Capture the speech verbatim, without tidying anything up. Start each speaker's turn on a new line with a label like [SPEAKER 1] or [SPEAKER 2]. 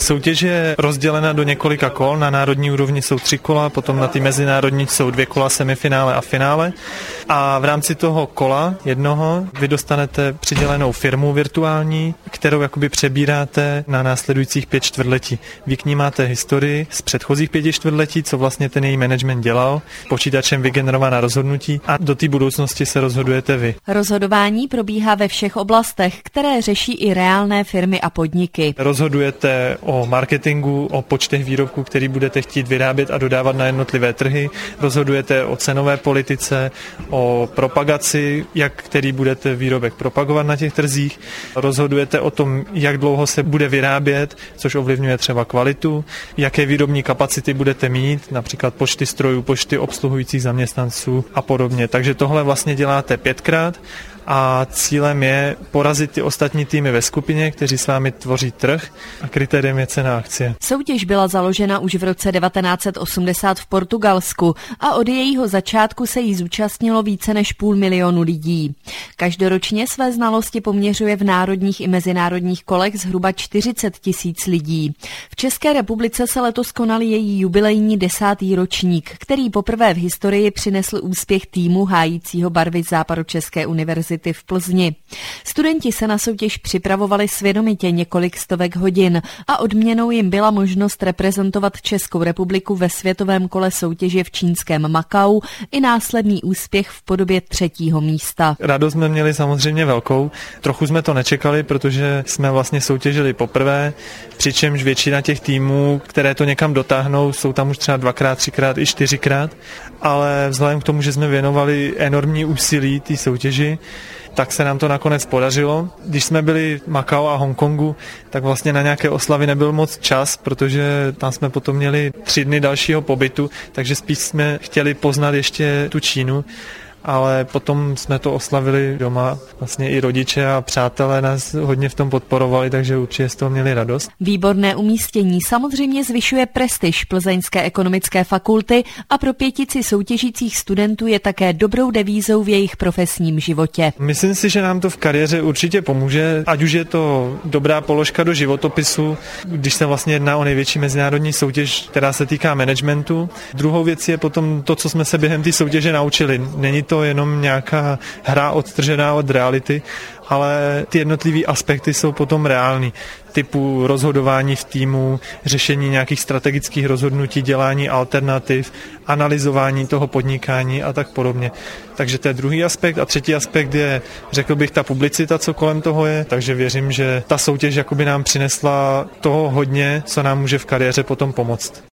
[SPEAKER 1] Soutěž je rozdělena do několika kol, na národní úrovni jsou tři kola, potom na té mezinárodní jsou dvě kola, semifinále a finále. A v rámci toho kola jednoho vy dostanete přidělenou firmu virtuální, kterou jakoby přebíráte na následujících pět čtvrtletí. Vy k ní máte historii z předchozích pěti čtvrtletí, co vlastně ten její management dělal, počítačem vygenerovaná rozhodnutí a do té budoucnosti se rozhodujete vy.
[SPEAKER 2] Rozhodování probíhá ve všech oblastech, které řeší i reálné firmy a podniky.
[SPEAKER 1] Rozhodujete o marketingu, o počtech výrobků, který budete chtít vyrábět a dodávat na jednotlivé trhy. Rozhodujete o cenové politice, o propagaci, jak který budete výrobek propagovat na těch trzích. Rozhodujete o tom, jak dlouho se bude vyrábět, což ovlivňuje třeba kvalitu, jaké výrobní kapacity budete mít, například počty strojů, počty obsluhujících zaměstnanců a podobně. Takže tohle vlastně děláte pětkrát a cílem je porazit ty ostatní týmy ve skupině, kteří s vámi tvoří trh a kritériem je cena akcie.
[SPEAKER 2] Soutěž byla založena už v roce devatenáct set osmdesát v Portugalsku a od jejího začátku se jí zúčastnilo více než půl milionu lidí. Každoročně své znalosti poměřuje v národních i mezinárodních kolech zhruba čtyřicet tisíc lidí. V České republice se letos konal její jubilejní desátý ročník, který poprvé v historii přinesl úspěch týmu hájícího barvy Západočeské univerzity v Plzni. Studenti se na soutěž připravovali svědomitě několik stovek hodin a odměnou jim byla možnost reprezentovat Českou republiku ve světovém kole soutěže v čínském Makau i následný úspěch v podobě třetího místa.
[SPEAKER 1] Radost jsme měli samozřejmě velkou, trochu jsme to nečekali, protože jsme vlastně soutěžili poprvé, přičemž většina těch týmů, které to někam dotáhnou, jsou tam už třeba dvakrát, třikrát i čtyřikrát, ale vzhledem k tomu, že jsme věnovali enormní úsilí té soutěži, tak se nám to nakonec podařilo. Když jsme byli v Makau a Hongkongu, tak vlastně na nějaké oslavy nebyl moc čas, protože tam jsme potom měli tři dny dalšího pobytu, takže spíš jsme chtěli poznat ještě tu Čínu, ale potom jsme to oslavili doma. Vlastně i rodiče a přátelé nás hodně v tom podporovali, takže určitě z toho měli radost.
[SPEAKER 2] Výborné umístění samozřejmě zvyšuje prestiž Plzeňské ekonomické fakulty a pro pětici soutěžících studentů je také dobrou devízou v jejich profesním životě.
[SPEAKER 1] Myslím si, že nám to v kariéře určitě pomůže, ať už je to dobrá položka do životopisu, když se vlastně jedná o největší mezinárodní soutěž, která se týká managementu. Druhou věcí je potom to, co jsme se během té soutěže naučili. Není to jenom nějaká hra odtržená od reality, ale ty jednotlivé aspekty jsou potom reální. Typu rozhodování v týmu, řešení nějakých strategických rozhodnutí, dělání alternativ, analyzování toho podnikání a tak podobně. Takže to je druhý aspekt. A třetí aspekt je, řekl bych, ta publicita, co kolem toho je. Takže věřím, že ta soutěž jakoby nám přinesla toho hodně, co nám může v kariéře potom pomoct.